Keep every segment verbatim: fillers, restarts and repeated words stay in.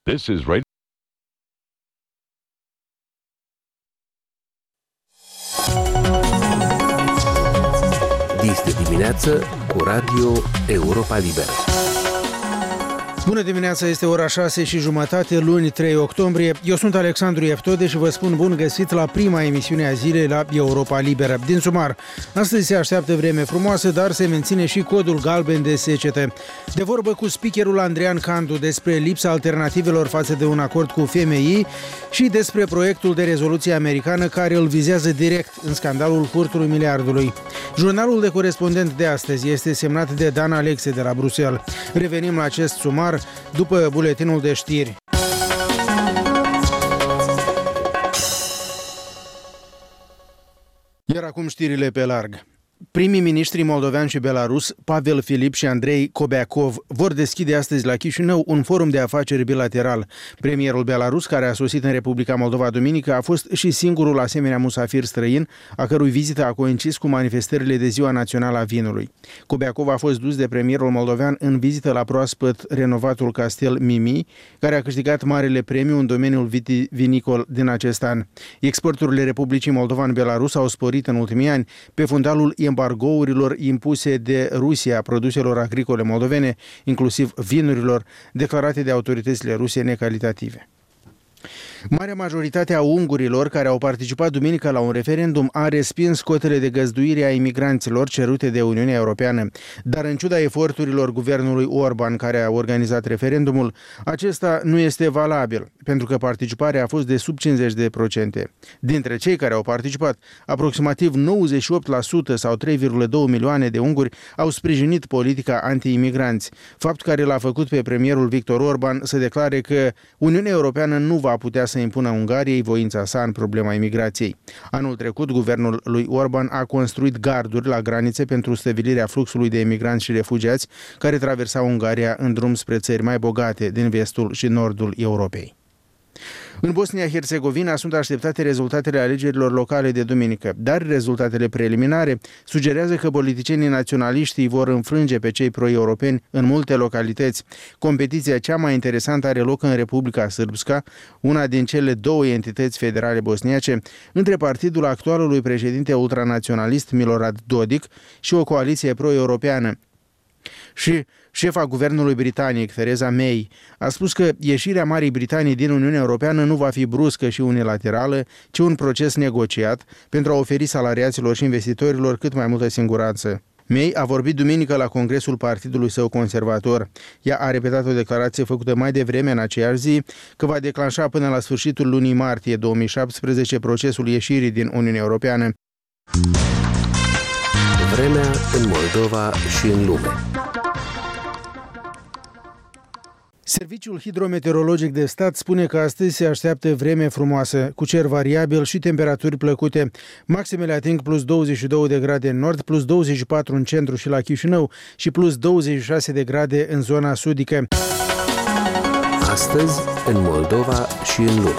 This is right. Este dimineață cu Radio Europa Liberă. Bună dimineața, este ora șase și jumătate, luni trei octombrie. Eu sunt Alexandru Ieftode și vă spun bun găsit la prima emisiune a zilei la Europa Liberă. Din sumar, astăzi se așteaptă vreme frumoasă, dar se menține și codul galben de secetă. De vorbă cu speakerul Andrean Candu despre lipsa alternativelor față de un acord cu F M I și despre proiectul de rezoluție americană care îl vizează direct în scandalul furtului miliardului. Jurnalul de corespondent de astăzi este semnat de Dan Alexe de la Bruxelles. Revenim la acest sumar după buletinul de știri. Iar acum știrile pe larg. Primii miniștri moldovean și belarus, Pavel Filip și Andrei Kobeakov, vor deschide astăzi la Chișinău un forum de afaceri bilateral. Premierul belarus, care a sosit în Republica Moldova duminică, a fost și singurul asemenea musafir străin, a cărui vizită a coincis cu manifestările de Ziua Națională a Vinului. Kobeakov a fost dus de premierul moldovean în vizită la proaspăt renovatul castel Mimi, care a câștigat marele premiu în domeniul vitivinicol din acest an. Exporturile Republicii Moldova în Belarus au sporit în ultimii ani pe fundalul embargourilor impuse de Rusia produselor agricole moldovene, inclusiv vinurilor, declarate de autoritățile ruse necalitative. Marea majoritate a ungurilor care au participat duminică la un referendum a respins cotele de găzduire a imigranților cerute de Uniunea Europeană, dar în ciuda eforturilor guvernului Orban care a organizat referendumul, acesta nu este valabil, pentru că participarea a fost de sub cincizeci de procente. Dintre cei care au participat, aproximativ nouăzeci și opt la sută sau trei virgulă doi milioane de unguri au sprijinit politica anti-imigranți, fapt care l-a făcut pe premierul Victor Orban să declare că Uniunea Europeană nu va putea să impună Ungariei voința sa în problema imigrației. Anul trecut, guvernul lui Orban a construit garduri la granițe pentru stăvilirea fluxului de emigranți și refugiați care traversau Ungaria în drum spre țări mai bogate din vestul și nordul Europei. În Bosnia-Herzegovina sunt așteptate rezultatele alegerilor locale de duminică, dar rezultatele preliminare sugerează că politicienii naționaliști vor înfrânge pe cei pro-europeni în multe localități. Competiția cea mai interesantă are loc în Republica Sârbska, una din cele două entități federale bosniace, între partidul actualului președinte ultranaționalist Milorad Dodik și o coaliție pro-europeană. Și șefa guvernului britanic, Theresa May, a spus că ieșirea Marii Britanii din Uniunea Europeană nu va fi bruscă și unilaterală, ci un proces negociat pentru a oferi salariaților și investitorilor cât mai multă siguranță. May a vorbit duminică la congresul partidului său conservator. Ea a repetat o declarație făcută mai devreme în aceeași zi că va declanșa până la sfârșitul lunii martie două mii șaptesprezece procesul ieșirii din Uniunea Europeană. Vremea în Moldova și în lume. Serviciul hidrometeorologic de stat spune că astăzi se așteaptă vreme frumoasă, cu cer variabil și temperaturi plăcute. Maximele ating plus douăzeci și două de grade în nord, plus douăzeci și patru în centru și la Chișinău și plus douăzeci și șase de grade în zona sudică. Astăzi, în Moldova și în lume.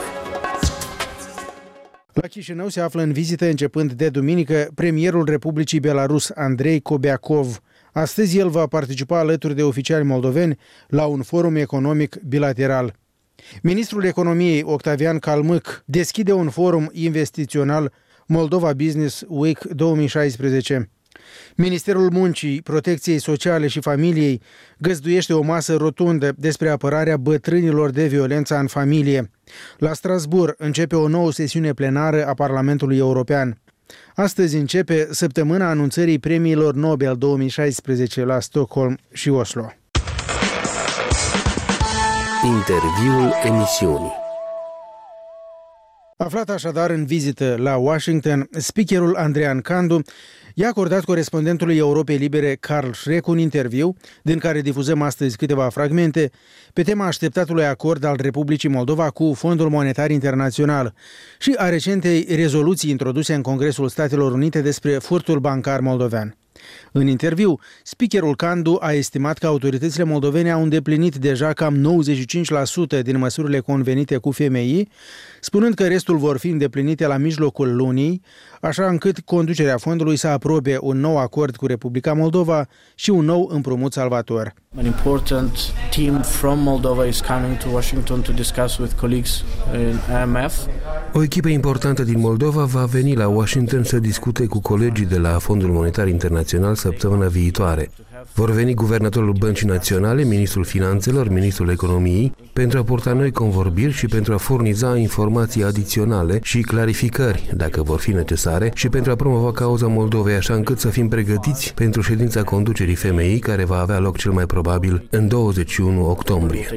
La Chișinău se află în vizită, începând de duminică, premierul Republicii Belarus, Andrei Kobeakov. Astăzi el va participa alături de oficiali moldoveni la un forum economic bilateral. Ministrul Economiei, Octavian Calmâc, deschide un forum investițional Moldova Business Week două mii șaisprezece. Ministerul Muncii, Protecției Sociale și Familiei găzduiește o masă rotundă despre apărarea bătrânilor de violența în familie. La Strasbourg începe o nouă sesiune plenară a Parlamentului European. Astăzi începe săptămâna anunțării premiilor Nobel două mii șaisprezece la Stockholm și Oslo. Interviul emisiunii. Aflat așadar în vizită la Washington, speakerul Andrean Candu i-a acordat corespondentului Europei Libere Carl Schreck un interviu, din care difuzăm astăzi câteva fragmente, pe tema așteptatului acord al Republicii Moldova cu Fondul Monetar Internațional și a recentei rezoluții introduse în Congresul Statelor Unite despre furtul bancar moldovean. În interviu, speakerul Candu a estimat că autoritățile moldovene au îndeplinit deja cam nouăzeci și cinci la sută din măsurile convenite cu F M I, spunând că restul vor fi îndeplinite la mijlocul lunii, așa încât conducerea fondului să aprobe un nou acord cu Republica Moldova și un nou împrumut salvator. An important team from Moldova is coming to Washington to discuss with colleagues in I M F. O echipă importantă din Moldova va veni la Washington să discute cu colegii de la Fondul Monetar Internațional săptămâna viitoare. Vor veni guvernatorul Băncii Naționale, ministrul Finanțelor, ministrul Economiei, pentru a purta noi convorbiri și pentru a furniza informații adiționale și clarificări, dacă vor fi necesare, și pentru a promova cauza Moldovei, așa încât să fim pregătiți pentru ședința conducerii F M I, care va avea loc cel mai probabil în douăzeci și unu octombrie.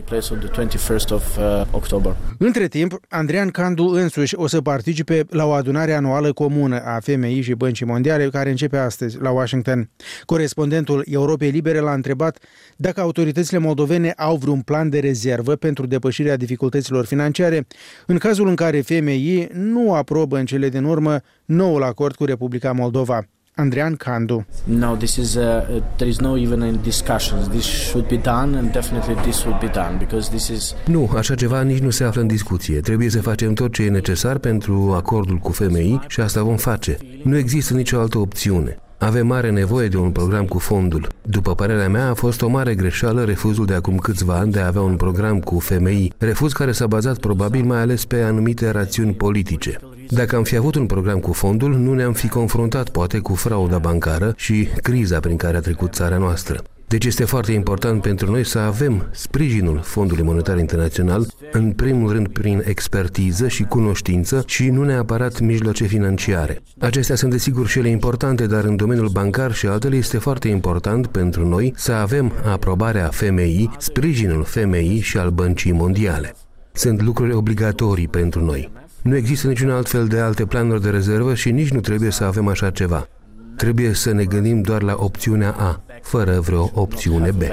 Între timp, Andrian Candu însuși o să participe la o adunare anuală comună a F M I și Băncii Mondiale, care începe astăzi la Washington. Corespondentul Europei Libere l-a întrebat dacă autoritățile moldovene au vreun plan de rezervă pentru depășirea dificultăților financiare în cazul în care F M I nu aprobă în cele din urmă noul acord cu Republica Moldova. Andrian Candu. No, this is uh, there is no even in discussions. This should be done and definitely this would be done because this is. Nu, așa ceva nici nu se află în discuție. Trebuie să facem tot ce e necesar pentru acordul cu F M I și asta vom face. Nu există nicio altă opțiune. Avem mare nevoie de un program cu fondul. După părerea mea, a fost o mare greșeală refuzul de acum câțiva ani de a avea un program cu F M I, refuz care s-a bazat probabil mai ales pe anumite rațiuni politice. Dacă am fi avut un program cu fondul, nu ne-am fi confruntat poate cu frauda bancară și criza prin care a trecut țara noastră. Deci este foarte important pentru noi să avem sprijinul Fondului Monetar Internațional, în primul rând prin expertiză și cunoștință și nu neapărat mijloace financiare. Acestea sunt desigur și ele importante, dar în domeniul bancar și altele este foarte important pentru noi să avem aprobarea F M I, sprijinul F M I și al Băncii Mondiale. Sunt lucruri obligatorii pentru noi. Nu există niciun alt fel de alte planuri de rezervă și nici nu trebuie să avem așa ceva. Trebuie să ne gândim doar la opțiunea A, fără vreo opțiune B.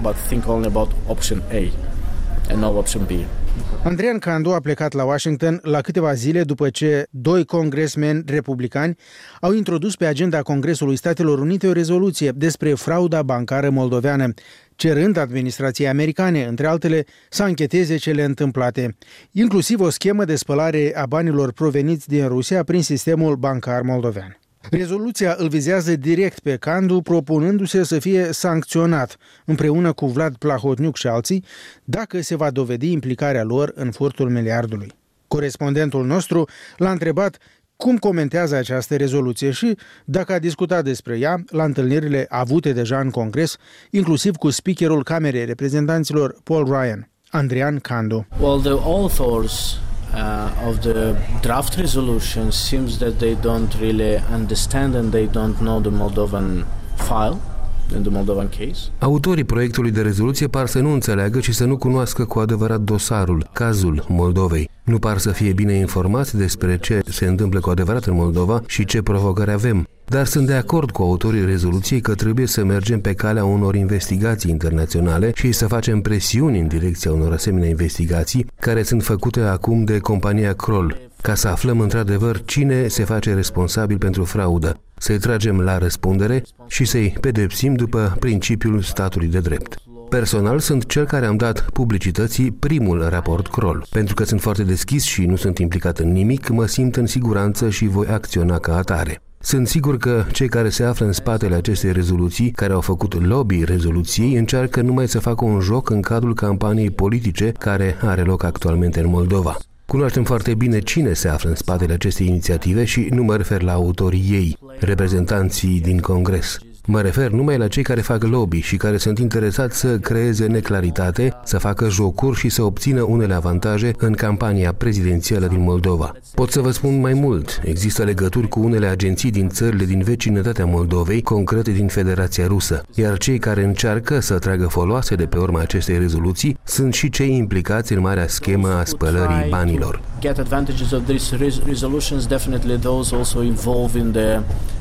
Andrian Candu a plecat la Washington la câteva zile după ce doi congresmeni republicani au introdus pe agenda Congresului Statelor Unite o rezoluție despre frauda bancară moldoveană, cerând administrației americane, între altele, să ancheteze cele întâmplate, inclusiv o schemă de spălare a banilor proveniți din Rusia prin sistemul bancar moldovean. Rezoluția îl vizează direct pe Candu, propunându-se să fie sancționat împreună cu Vlad Plahotniuc și alții dacă se va dovedi implicarea lor în furtul miliardului. Corespondentul nostru l-a întrebat cum comentează această rezoluție și dacă a discutat despre ea la întâlnirile avute deja în Congres, inclusiv cu speakerul Camerei Reprezentanților Paul Ryan. Andrian Candu. Well, the authors Uh, of the draft resolution seems that they don't really understand and they don't know the Moldovan file in the Moldovan case. Autorii proiectului de rezoluție par să nu înțeleagă și să nu cunoască cu adevărat dosarul, cazul Moldovei. Nu par să fie bine informați despre ce se întâmplă cu adevărat în Moldova și ce provocări avem. Dar sunt de acord cu autorii rezoluției că trebuie să mergem pe calea unor investigații internaționale și să facem presiuni în direcția unor asemenea investigații care sunt făcute acum de compania Kroll, ca să aflăm într-adevăr cine se face responsabil pentru fraudă, să-i tragem la răspundere și să-i pedepsim după principiul statului de drept. Personal, sunt cel care am dat publicității primul raport Kroll. Pentru că sunt foarte deschis și nu sunt implicat în nimic, mă simt în siguranță și voi acționa ca atare. Sunt sigur că cei care se află în spatele acestei rezoluții, care au făcut lobby rezoluției, încearcă numai să facă un joc în cadrul campaniei politice care are loc actualmente în Moldova. Cunoaștem foarte bine cine se află în spatele acestei inițiative și nu mă refer la autorii ei, reprezentanții din Congres. Mă refer numai la cei care fac lobby și care sunt interesați să creeze neclaritate, să facă jocuri și să obțină unele avantaje în campania prezidențială din Moldova. Pot să vă spun mai mult. Există legături cu unele agenții din țările din vecinătatea Moldovei, concrete din Federația Rusă, iar cei care încearcă să tragă foloase de pe urma acestei rezoluții sunt și cei implicați în marea schemă a spălării banilor. Get advantages of these resolutions, definitely those also involved in the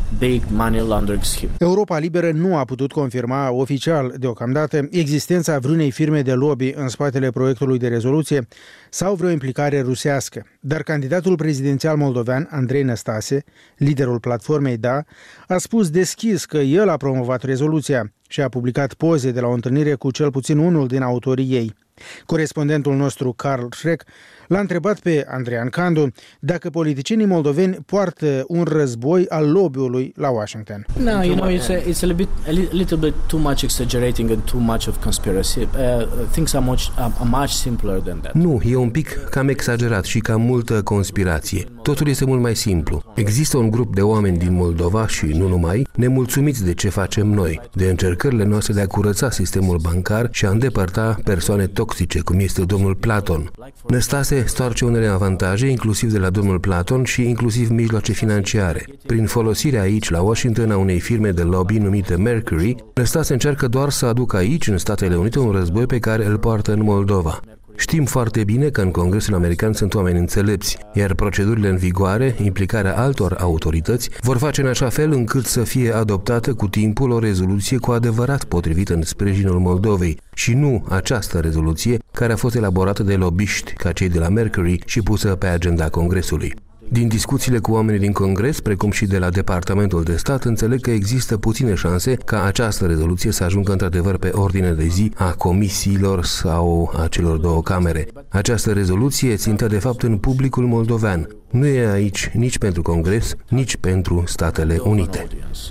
big money laundering scheme. Europa Liberă nu a putut confirma oficial deocamdată existența vreunei firme de lobby în spatele proiectului de rezoluție sau vreo implicare rusească, dar candidatul prezidențial moldovean Andrei Năstase, liderul platformei Da, a spus deschis că el a promovat rezoluția și a publicat poze de la o întâlnire cu cel puțin unul din autorii ei. Corespondentul nostru, Carl Schreck, l-a întrebat pe Andrean Candu dacă politicienii moldoveni poartă un război al lobby-ului la Washington. No, you know, it's a, it's a little bit, a little bit too much exaggerating and too much of conspiracy. Uh, things are much, are much simpler than that. Nu, e un pic cam exagerat și cam multă conspirație. Totul este mult mai simplu. Există un grup de oameni din Moldova și nu numai, nemulțumiți de ce facem noi, de încercările noastre de a curăța sistemul bancar și a îndepărta persoane toxice, cum este domnul Platon. Năstase stoarce unele avantaje, inclusiv de la domnul Platon și inclusiv mijloace financiare. Prin folosirea aici, la Washington, a unei firme de lobby numită Mercury, Năstase încearcă doar să aducă aici, în Statele Unite, un război pe care îl poartă în Moldova. Știm foarte bine că în Congresul American sunt oameni înțelepți, iar procedurile în vigoare, implicarea altor autorități, vor face în așa fel încât să fie adoptată cu timpul o rezoluție cu adevărat potrivită în sprijinul Moldovei și nu această rezoluție care a fost elaborată de lobiști ca cei de la Mercury și pusă pe agenda Congresului. Din discuțiile cu oamenii din Congres, precum și de la Departamentul de Stat, înțeleg că există puține șanse ca această rezoluție să ajungă într-adevăr pe ordine de zi a comisiilor sau a celor două camere. Această rezoluție țintă de fapt în publicul moldovean. Nu e aici nici pentru Congres, nici pentru Statele Unite.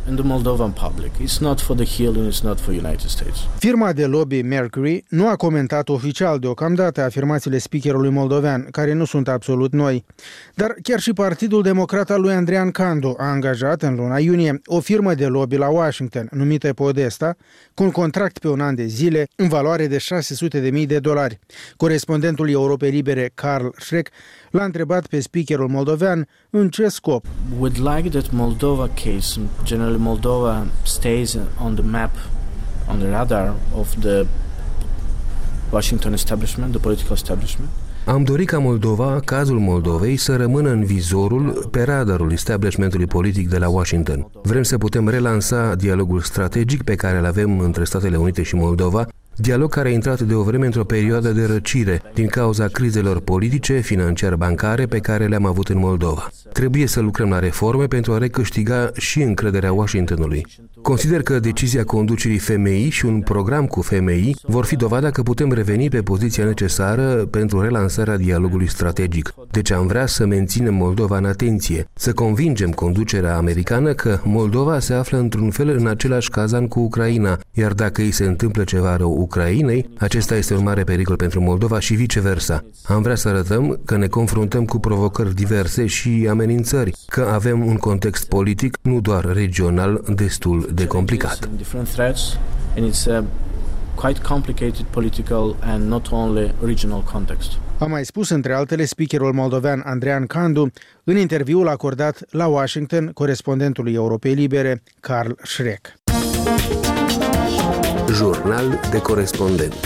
Firma de lobby Mercury nu a comentat oficial deocamdată afirmațiile speakerului moldovean, care nu sunt absolut noi. Dar chiar și Partidul Democrat al lui Andrean Candu a angajat în luna iunie o firmă de lobby la Washington, numită Podesta, cu un contract pe un an de zile în valoare de șase sute de mii de dolari. Corespondentul Europei Libere, Carl Schreck, l-a întrebat pe speakerul moldovean în ce scop. We'd like that Moldova case, generally Moldova stays on the map, on the radar of the Washington establishment, the political establishment. Am dorit ca Moldova, cazul Moldovei, să rămână în vizorul, pe radarul establishmentului politic de la Washington. Vrem să putem relansa dialogul strategic pe care îl avem între Statele Unite și Moldova, dialog care a intrat de o vreme într-o perioadă de răcire din cauza crizelor politice, financiar-bancare pe care le-am avut în Moldova. Trebuie să lucrăm la reforme pentru a recâștiga și încrederea Washingtonului. Consider că decizia conducerii F M I și un program cu F M I vor fi dovada că putem reveni pe poziția necesară pentru relansarea dialogului strategic. Deci am vrea să menținem Moldova în atenție, să convingem conducerea americană că Moldova se află într-un fel în același cazan cu Ucraina, iar dacă îi se întâmplă ceva rău Ucrainei, acesta este un mare pericol pentru Moldova și viceversa. Am vrea să arătăm că ne confruntăm cu provocări diverse și amenințări, că avem un context politic, nu doar regional, destul de complicat. A mai spus, între altele, speakerul moldovean Andrean Candu în interviul acordat la Washington corespondentului Europei Libere, Carl Schreck. Jurnal de corespondent.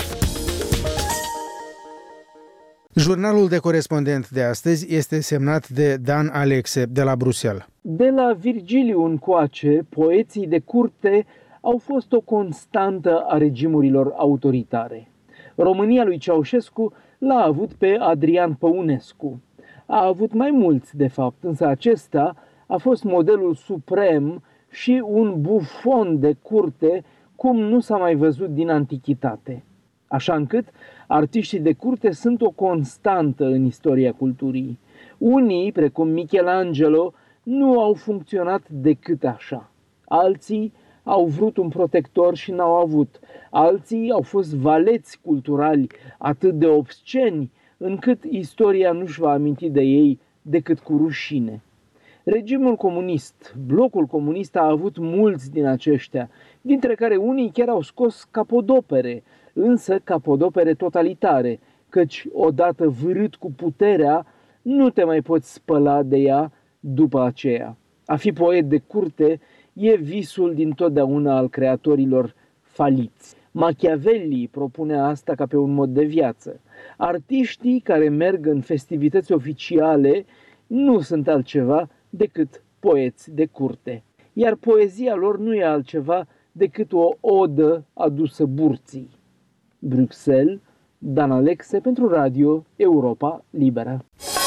Jurnalul de corespondent de astăzi este semnat de Dan Alexe de la Bruxelles. De la Virgiliu încoace, poeții de curte au fost o constantă a regimurilor autoritare. România lui Ceaușescu l-a avut pe Adrian Păunescu. A avut mai mulți, de fapt, însă acesta a fost modelul suprem și un bufon de curte cum nu s-a mai văzut din antichitate. Așa încât artiștii de curte sunt o constantă în istoria culturii. Unii, precum Michelangelo, nu au funcționat decât așa. Alții au vrut un protector și n-au avut. Alții au fost valeți culturali atât de obsceni, încât istoria nu-și va aminti de ei decât cu rușine. Regimul comunist, blocul comunist a avut mulți din aceștia, dintre care unii chiar au scos capodopere, însă capodopere totalitare, căci odată vârât cu puterea, nu te mai poți spăla de ea după aceea. A fi poet de curte e visul dintotdeauna al creatorilor faliți. Machiavelli propune asta ca pe un mod de viață. Artiștii care merg în festivități oficiale nu sunt altceva decât poeți de curte. iar poezia lor nu e altceva decât o odă adusă burții. Bruxelles, Dan Alexe pentru Radio Europa Liberă.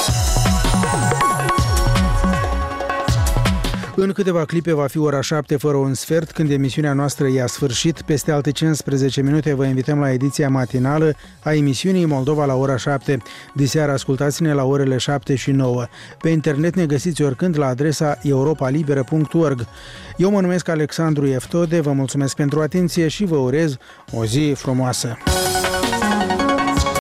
În câteva clipe va fi ora șapte fără un sfert, când emisiunea noastră i-a sfârșit. Peste alte cincisprezece minute vă invităm la ediția matinală a emisiunii Moldova la ora șapte. Diseară ascultați-ne la orele șapte și nouă. Pe internet ne găsiți oricând la adresa europa liberă punct org. Eu mă numesc Alexandru Eftode, vă mulțumesc pentru atenție și vă urez o zi frumoasă.